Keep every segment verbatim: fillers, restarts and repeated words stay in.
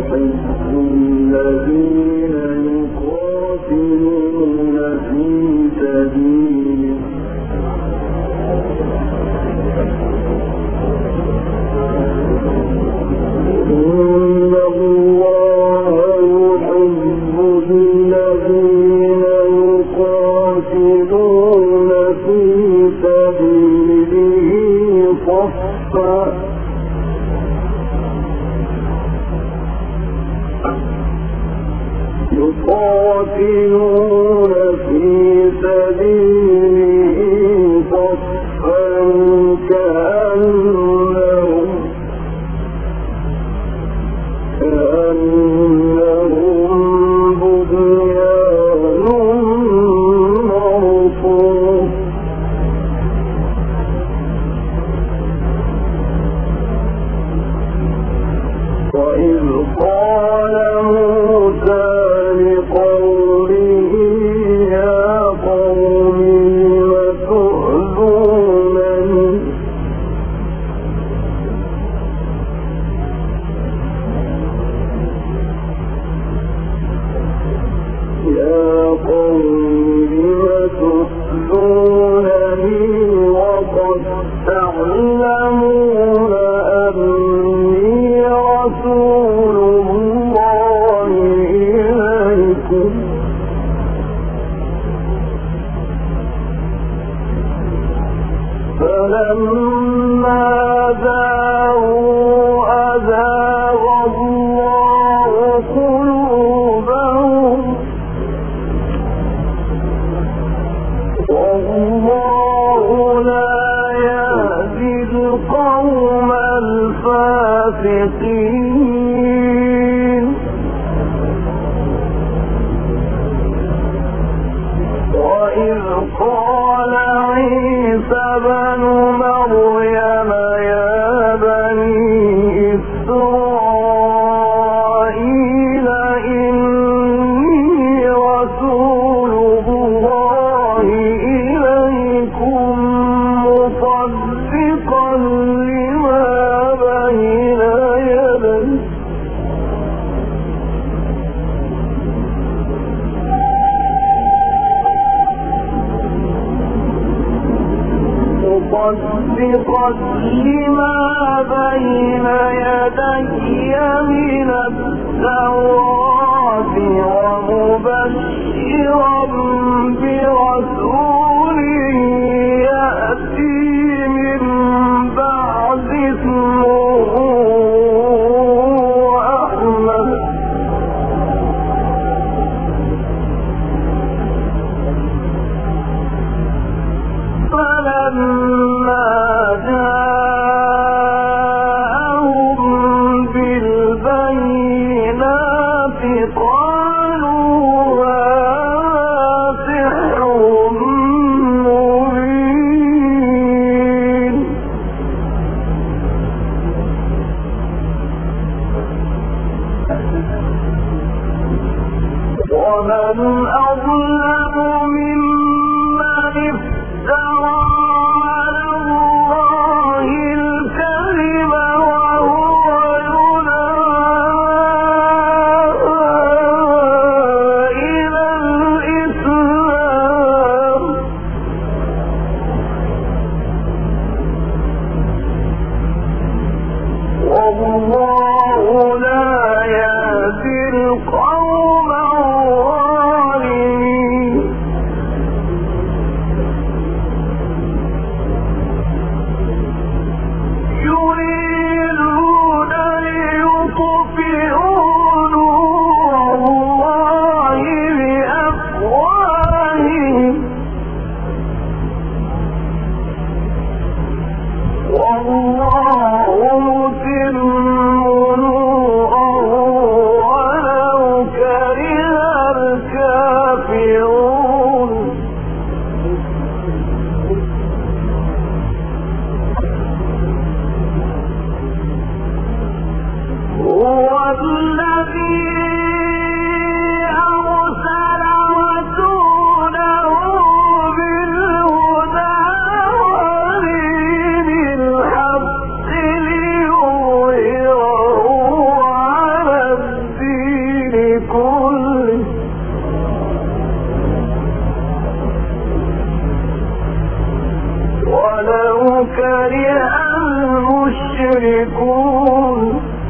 يقاتلون في سبيله صفا كأنهم كأنهم بنيان مرصوص وإذ قال موسى لقومه يا قوم لم تؤذونني يا قوم لم تؤذونني وقد تعلمون أني رسول الله إليكم فلما زاغوا أزاغ الله قلوبهم والله لا يهدي القوم الفاسقين وإذ قال عيسى بن مريم يا بني إسرائيل إني رسول الله إليكم مصدقا لما بين يدي مصدقا لما بين يدي من التوراة ومبشرا برسول يأتي من بعد اسمه أحمد فلما جاءهم بالبينات قالوا هذا سحر مبين ومن أظلم ممن افترى على الله الكذب وهو يدعى إلى الإسلام والله لا يهدي القوم الظالمين مشركون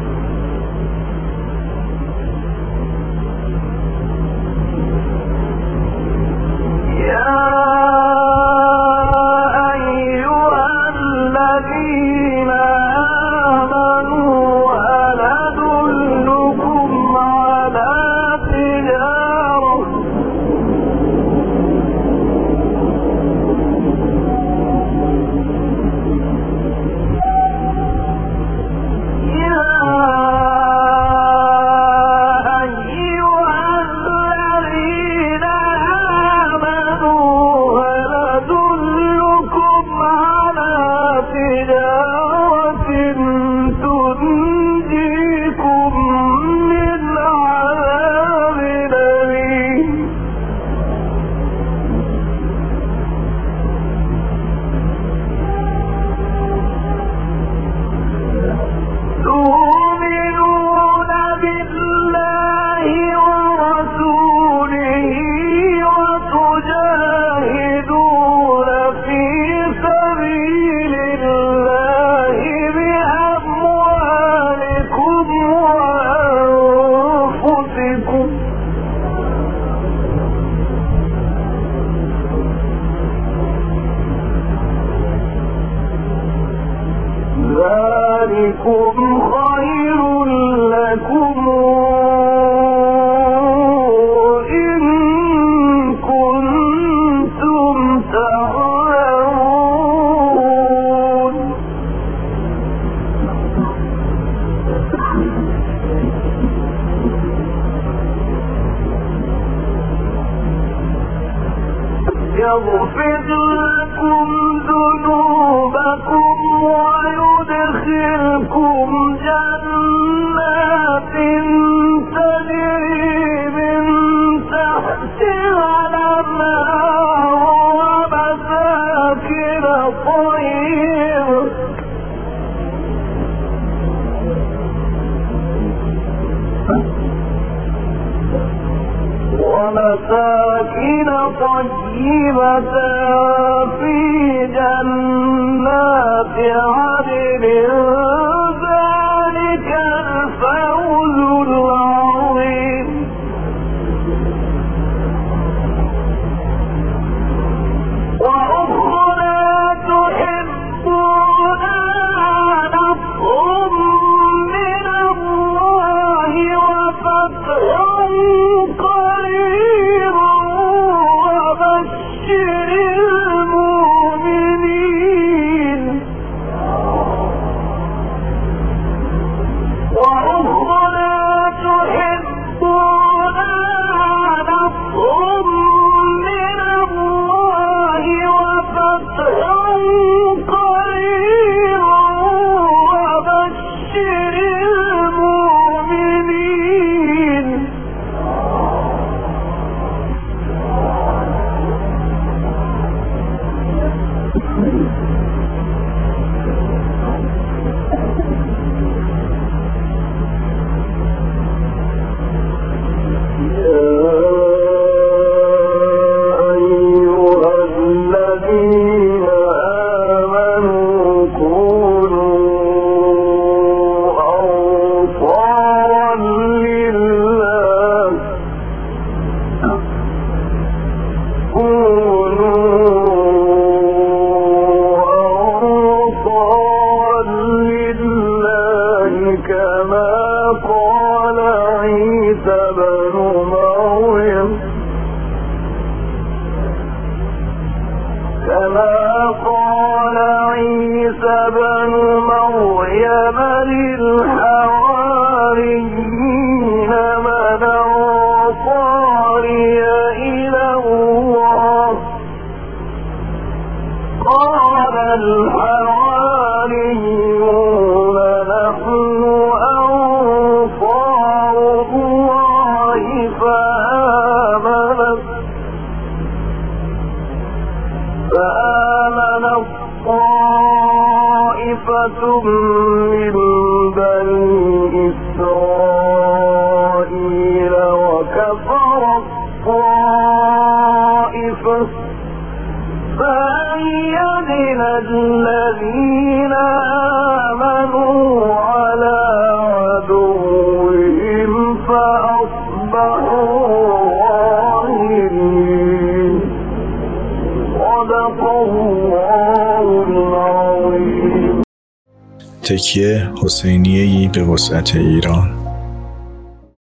ذلكم خير لكم إن كنتم تعلمون يغفر لكم ذنوبكم ويدخلكم جنات تجري من تحتها الأنهار ومساكن طيبة ومساكن طيبة في جنات عدن ذلك الفوز العظيم وأخرى تحبونها نصر من الله وفتح قريب وبشر المؤمنين وأخرى تحبونها نصر من الله وفتح قريب وبشر المؤمنين كما قال عيسى بن مريم للحواريين من أنصاري إلى الله قال الحواريون نحن أنصار الله فآمنت فآمنت طائفة من بني إسرائيل وكفرت طائفة فأيدنا الذين آمنوا تکیه حسینیه‌ای به وسعت ایران.